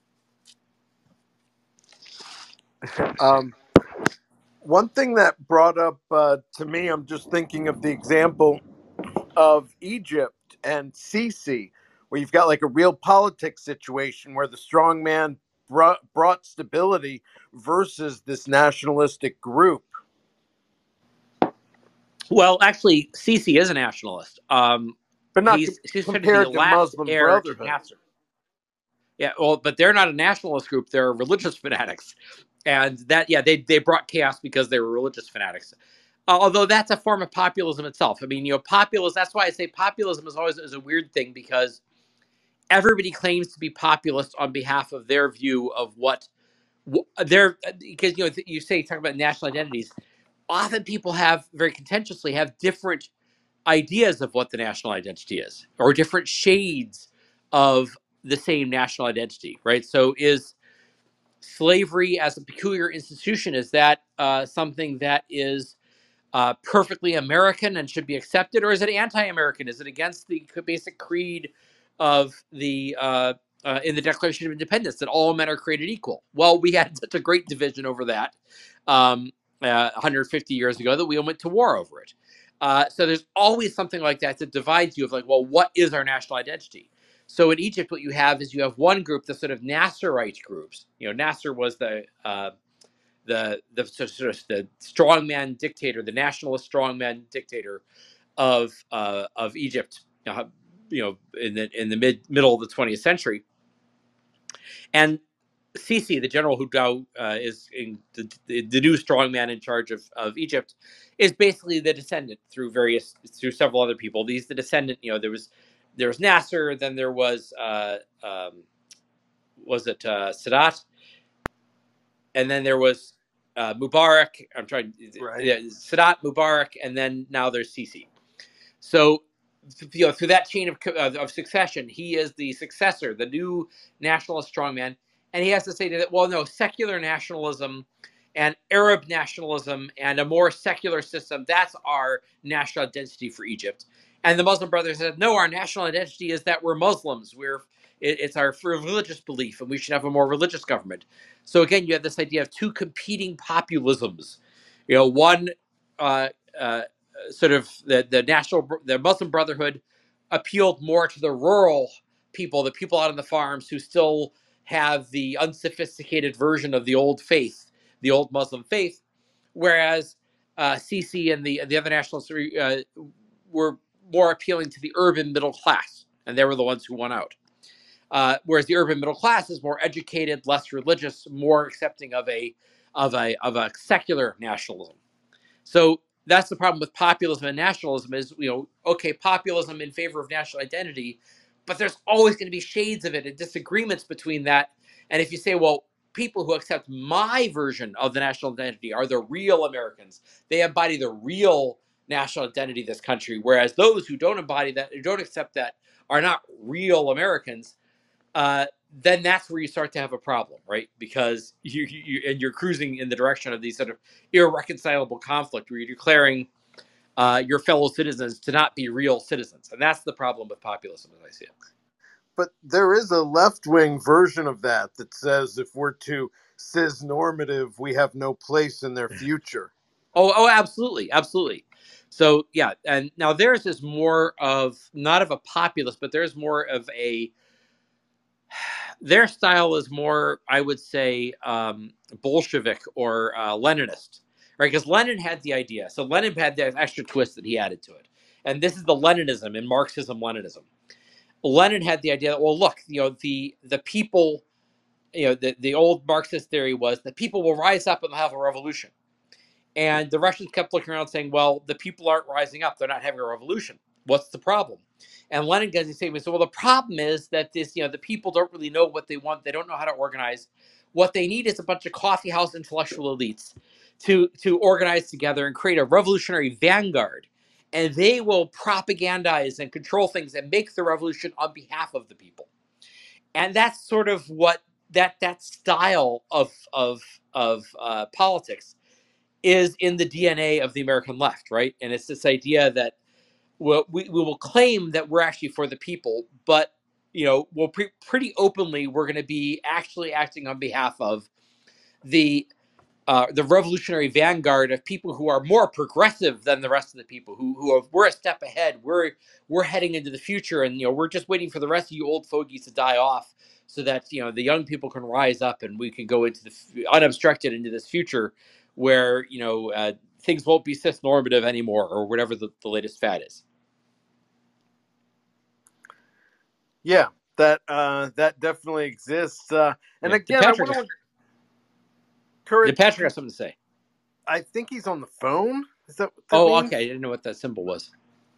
One thing that brought up to me, I'm just thinking of the example of Egypt and Sisi, where you've got like a real politics situation where the strong man brought stability versus this nationalistic group. Well, actually, Sisi is a nationalist. But not he's compared to Muslim Brotherhood. Yeah, well, but they're not a nationalist group. They're religious fanatics. And that, they brought chaos because they were religious fanatics. Although that's a form of populism itself. I mean, populism, that's why I say populism is a weird thing, because everybody claims to be populist on behalf of their view of what because, you talk about national identities. Often people very contentiously have different ideas of what the national identity is, or different shades of the same national identity, right? So is slavery as a peculiar institution, is that something that is perfectly American and should be accepted, or is it anti-American? Is it against the basic creed of the in the Declaration of Independence that all men are created equal? Well, we had such a great division over that 150 years ago that we went to war over it. So there's always something like that divides you of like, well, what is our national identity? So in Egypt, what you have is one group, the sort of Nasserite groups. Nasser was the strongman dictator, the nationalist strongman dictator of Egypt. In the middle of the 20th century, and Sisi, the general who now is the new strongman in charge of Egypt, is basically the descendant through several other people. He's the descendant. There was there was Nasser, then there was it Sadat, and then there was Mubarak. I'm trying, Sadat, Mubarak, and then now there's Sisi. So, through that chain of succession, he is the successor, the new nationalist strongman, and he has to say that, well, no, secular nationalism and Arab nationalism and a more secular system, that's our national identity for Egypt. And the Muslim Brothers said, no, our national identity is that we're Muslims. It's our religious belief, and we should have a more religious government. So again, you have this idea of two competing populisms. One sort of the Muslim Brotherhood appealed more to the rural people, the people out on the farms who still have the unsophisticated version of the old faith, the old Muslim faith, whereas Sisi and the other nationalists were more appealing to the urban middle class, and they were the ones who won out. Whereas the urban middle class is more educated, less religious, more accepting of a secular nationalism. So that's the problem with populism and nationalism is, okay, populism in favor of national identity, but there's always going to be shades of it and disagreements between that. And if you say, well, people who accept my version of the national identity are the real Americans, they embody the real national identity of this country, whereas those who don't embody that, who don't accept that, are not real Americans, then that's where you start to have a problem, right? Because you're cruising in the direction of these sort of irreconcilable conflict where you're declaring your fellow citizens to not be real citizens. And that's the problem with populism, as I see it. But there is a left-wing version of that says if we're too cis-normative, we have no place in their future. Oh, absolutely. Absolutely. So, yeah. And now theirs is more of, not of a populist, but there's more of their style is more, I would say, Bolshevik or Leninist, right? Because Lenin had the idea. So Lenin had that extra twist that he added to it. And this is the Leninism in Marxism-Leninism. Lenin had the idea that, well, look, the people, the old Marxist theory was that people will rise up and they'll have a revolution. And the Russians kept looking around saying, well, the people aren't rising up. They're not having a revolution. What's the problem? And Lenin gets his statement. So, well, the problem is that the people don't really know what they want. They don't know how to organize. What they need is a bunch of coffeehouse intellectual elites to organize together and create a revolutionary vanguard. And they will propagandize and control things and make the revolution on behalf of the people. And that's sort of what that style of politics is in the DNA of the American left, right? And it's this idea that we will claim that we're actually for the people, but we'll pretty openly we're going to be actually acting on behalf of the revolutionary vanguard of people who are more progressive than the rest of the people, we're a step ahead. We're heading into the future, and we're just waiting for the rest of you old fogies to die off, so that the young people can rise up and we can go into unobstructed into this future where things won't be cis-normative anymore, or whatever the latest fad is. Yeah, that definitely exists. And again, I want to. Did Patrick have something to say? I think he's on the phone. Is that what that means? Okay. I didn't know what that symbol was.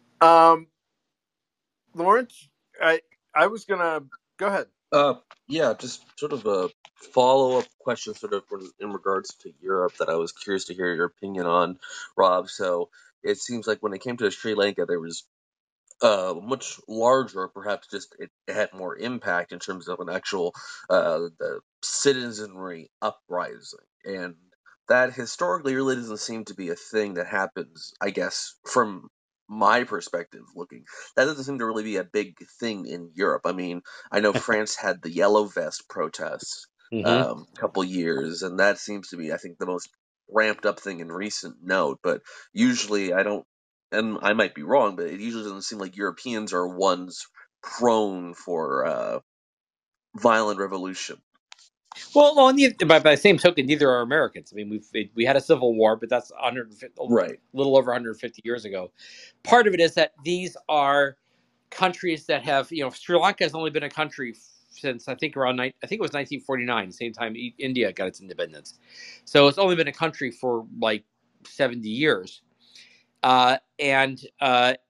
Lawrence, I was gonna go ahead. Yeah, just sort of a follow-up question, sort of in regards to Europe, that I was curious to hear your opinion on, Rob. So it seems like when it came to Sri Lanka, there was much larger, perhaps just it had more impact in terms of an actual the citizenry uprising, and that historically really doesn't seem to be a thing that happens, I guess, from my perspective looking. That doesn't seem to really be a big thing in Europe. I mean, I know France had the Yellow Vest protests a couple years, and that seems to be, I think, the most ramped up thing in recent note, but usually I don't, and I might be wrong, but it usually doesn't seem like Europeans are ones prone for violent revolution. Well, by the same token, neither are Americans. I mean, we had a civil war, but that's a little over 150 years ago. Part of it is that these are countries that have, Sri Lanka has only been a country since I think it was 1949, the same time India got its independence. So it's only been a country for like 70 years. And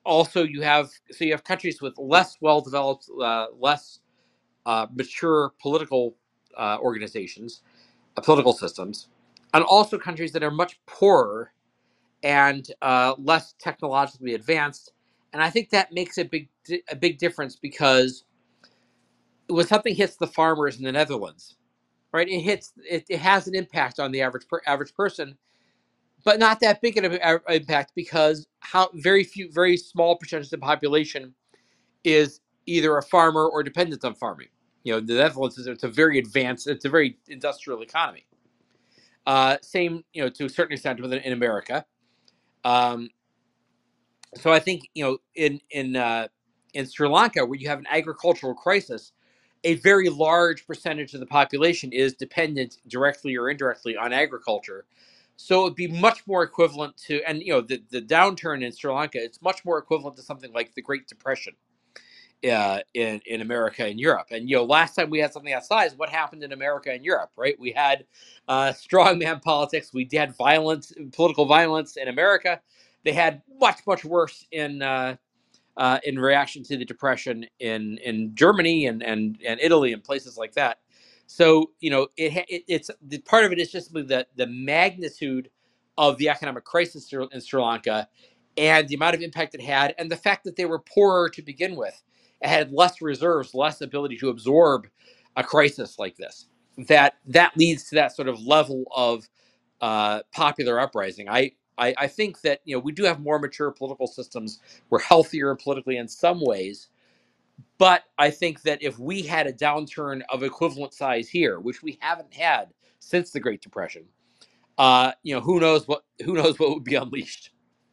also you have countries with less well developed, less mature political organizations, political systems, and also countries that are much poorer and less technologically advanced. And I think that makes a big difference, because when something hits the farmers in the Netherlands, right, it has an impact on the average person, but not that big of an impact, because how very small percentage of the population is either a farmer or dependent on farming. The Netherlands it's a very advanced, it's a very industrial economy. Same, to a certain extent in America. Um, so I think in Sri Lanka, where you have an agricultural crisis, a very large percentage of the population is dependent directly or indirectly on agriculture. So it'd be much more equivalent to, and the downturn in Sri Lanka, it's much more equivalent to something like the Great Depression in America and Europe. And last time we had something that size, what happened in America and Europe, right? We had strongman politics. We had political violence in America. They had much worse in reaction to the Depression in Germany and Italy and places like that. So it's the part of it is just the magnitude of the economic crisis in Sri Lanka, and the amount of impact it had, and the fact that they were poorer to begin with. It had less reserves, less ability to absorb a crisis like this. That leads to that sort of level of popular uprising. I think that we do have more mature political systems. We're healthier politically in some ways, but I think that if we had a downturn of equivalent size here, which we haven't had since the Great Depression, who knows what would be unleashed.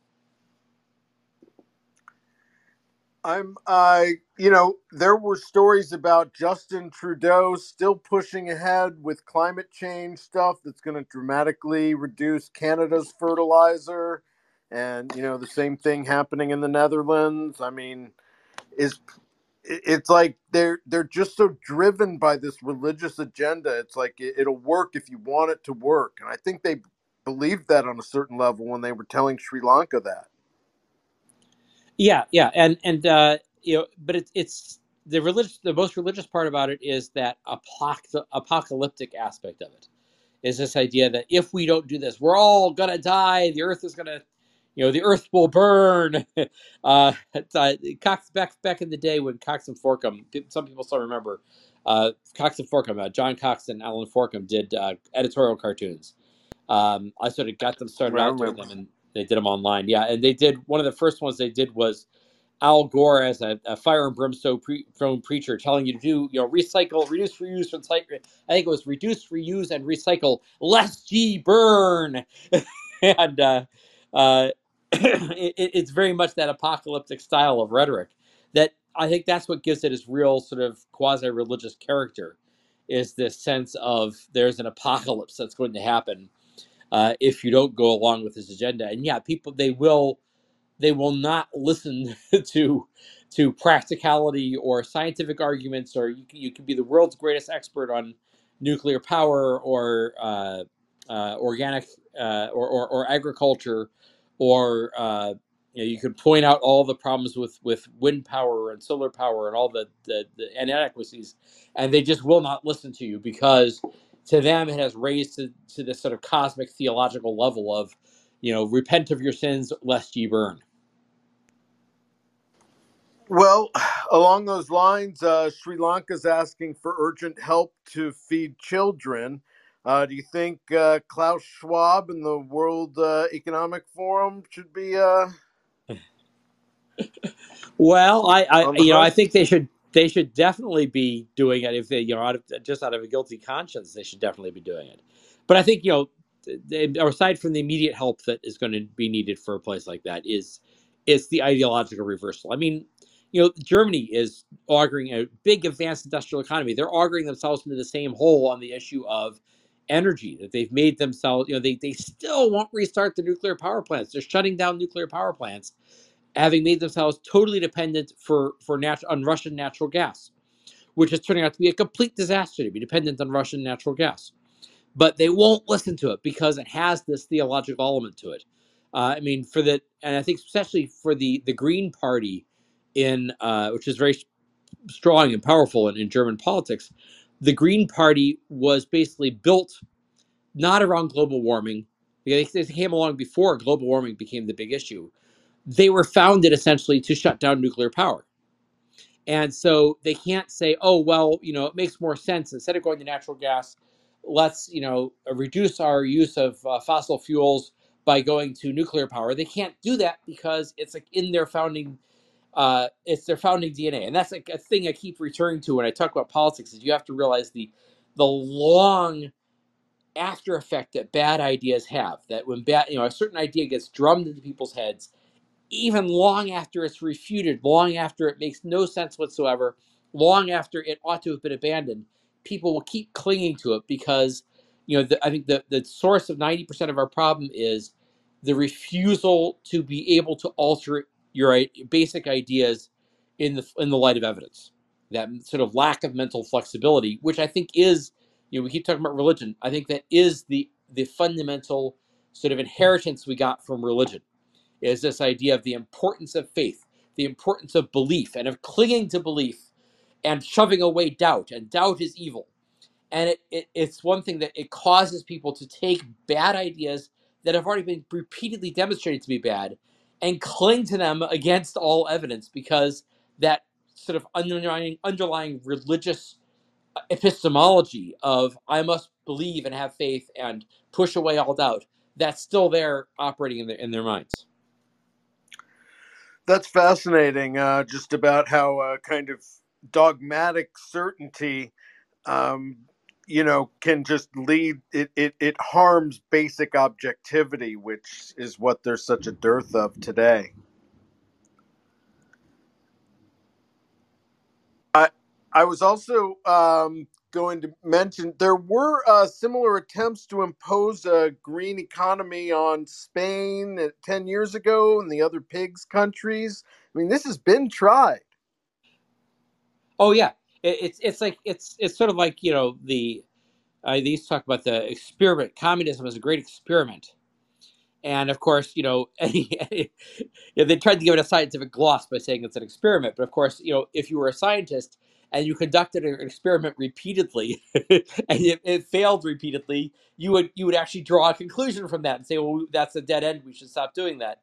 There were stories about Justin Trudeau still pushing ahead with climate change stuff that's going to dramatically reduce Canada's fertilizer, and the same thing happening in the Netherlands. I mean, it's like they're just so driven by this religious agenda. It's like it'll work if you want it to work, and I think they believed that on a certain level when they were telling Sri Lanka that. Yeah, and but it's the most religious part about it is that apocalyptic aspect of it. Is this idea that if we don't do this, we're all gonna die. The earth is gonna, the earth will burn. Cox back in the day when Cox and Forkham, some people still remember, Cox and Forkham, John Cox and Alan Forkham did editorial cartoons. I sort of got them started out doing them, and they did them online. Yeah, and they did one of the first ones they did was Al Gore as a fire and brimstone preacher telling you to do, recycle, reduce, reuse, recycle. I think it was reduce, reuse, and recycle, lest ye burn. And it's very much that apocalyptic style of rhetoric that I think that's what gives it its real sort of quasi-religious character, is this sense of there's an apocalypse that's going to happen if you don't go along with this agenda. And yeah, people, they will not listen to practicality or scientific arguments, or you can be the world's greatest expert on nuclear power or organic or agriculture, or you can point out all the problems with wind power and solar power and all the inadequacies, and they just will not listen to you, because to them it has raised to this sort of cosmic theological level of, repent of your sins lest ye burn. Well, along those lines, Sri Lanka's asking for urgent help to feed children. Do you think Klaus Schwab and the World Economic Forum should be? Well, I think they should definitely be doing it. If they, out of a guilty conscience, they should definitely be doing it. But I think, aside from the immediate help that is going to be needed for a place like that, it's the ideological reversal. I mean, Germany is auguring a big advanced industrial economy. They're auguring themselves into the same hole on the issue of energy, that they've made themselves. They still won't restart the nuclear power plants. They're shutting down nuclear power plants, having made themselves totally dependent on Russian natural gas, which is turning out to be a complete disaster to be dependent on Russian natural gas. But they won't listen to it because it has this theological element to it I mean, and I think especially for the Green Party, which is very strong and powerful in German politics, the Green Party was basically built not around global warming. They came along before global warming became the big issue. They were founded essentially to shut down nuclear power. And so they can't say, oh, well, it makes more sense instead of going to natural gas, let's, reduce our use of fossil fuels by going to nuclear power. They can't do that because it's like in their founding, it's their founding DNA. And that's like a thing I keep returning to when I talk about politics is you have to realize the long after effect that bad ideas have, that when a certain idea gets drummed into people's heads, even long after it's refuted, long after it makes no sense whatsoever, long after it ought to have been abandoned, people will keep clinging to it because, I think the source of 90% of our problem is the refusal to be able to alter your basic ideas in the light of evidence. That sort of lack of mental flexibility, which I think is, we keep talking about religion. I think that is the fundamental sort of inheritance we got from religion is this idea of the importance of faith, the importance of belief, and of clinging to belief and shoving away doubt. And doubt is evil. And it's one thing that it causes people to take bad ideas that have already been repeatedly demonstrated to be bad and cling to them against all evidence because that sort of underlying religious epistemology of I must believe and have faith and push away all doubt, that's still there operating in their minds. That's fascinating, just about how kind of dogmatic certainty, can just lead, it harms basic objectivity, which is what there's such a dearth of today. I was also going to mention there were similar attempts to impose a green economy on Spain 10 years ago and the other pigs countries. I mean, this has been tried. Oh yeah, it's like it's sort of like they used to talk about the experiment. Communism is a great experiment, and of course they tried to give it a scientific gloss by saying it's an experiment. But of course if you were a scientist and you conducted an experiment repeatedly and it failed repeatedly, you would actually draw a conclusion from that and say, well, that's a dead end. We should stop doing that.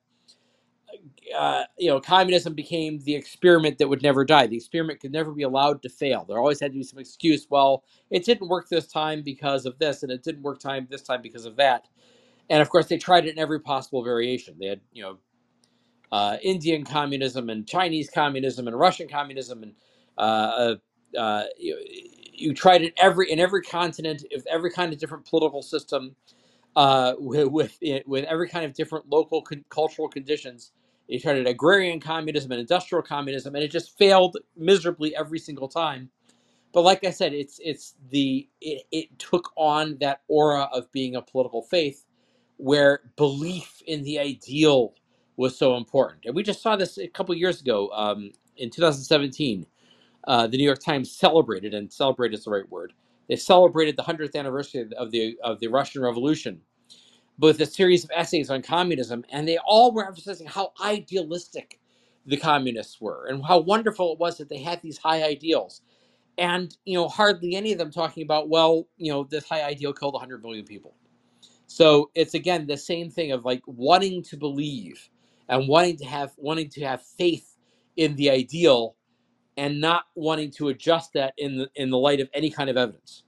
Communism became the experiment that would never die. The experiment could never be allowed to fail. There always had to be some excuse. Well, it didn't work this time because of this, and it didn't work this time because of that. And of course, they tried it in every possible variation. They had, Indian communism and Chinese communism and Russian communism, and you tried it in every continent, with every kind of different political system, with every kind of different local cultural conditions. You tried it agrarian communism and industrial communism, and it just failed miserably every single time. But like I said, it took on that aura of being a political faith, where belief in the ideal was so important. And we just saw this a couple of years ago, in 2017. The New York Times celebrated, and celebrate is the right word. They celebrated the 100th anniversary of the Russian Revolution with a series of essays on communism, and they all were emphasizing how idealistic the communists were and how wonderful it was that they had these high ideals. And hardly any of them talking about, well, this high ideal killed 100 million people. So it's again the same thing of like wanting to believe and wanting to have faith in the ideal and not wanting to adjust that in the light of any kind of evidence.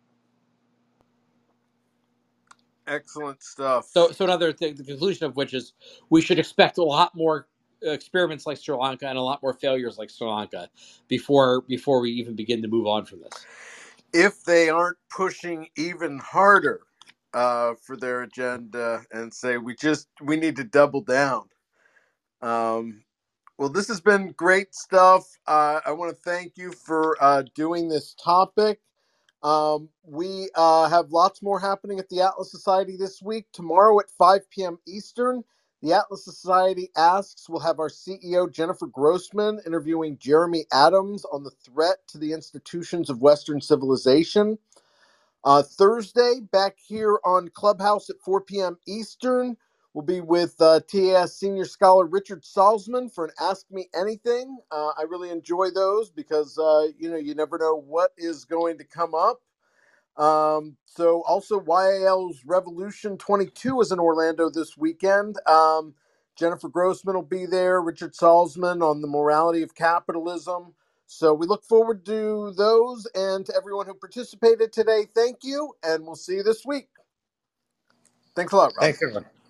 Excellent stuff. So another thing, the conclusion of which is we should expect a lot more experiments like Sri Lanka and a lot more failures like Sri Lanka before we even begin to move on from this. If they aren't pushing even harder for their agenda and say we need to double down. Well, this has been great stuff. I want to thank you for doing this topic. We have lots more happening at the Atlas Society this week. Tomorrow at 5 p.m. Eastern, the Atlas Society Asks will have our CEO, Jennifer Grossman, interviewing Jeremy Adams on the threat to the institutions of Western civilization. Thursday, back here on Clubhouse at 4 p.m. Eastern, We'll be with TAS Senior Scholar Richard Salzman for an Ask Me Anything. I really enjoy those because, you never know what is going to come up. So also YAL's Revolution 22 is in Orlando this weekend. Jennifer Grossman will be there, Richard Salzman on the morality of capitalism. So we look forward to those, and to everyone who participated today, thank you, and we'll see you this week. Thanks a lot, Rob. Thanks, everyone.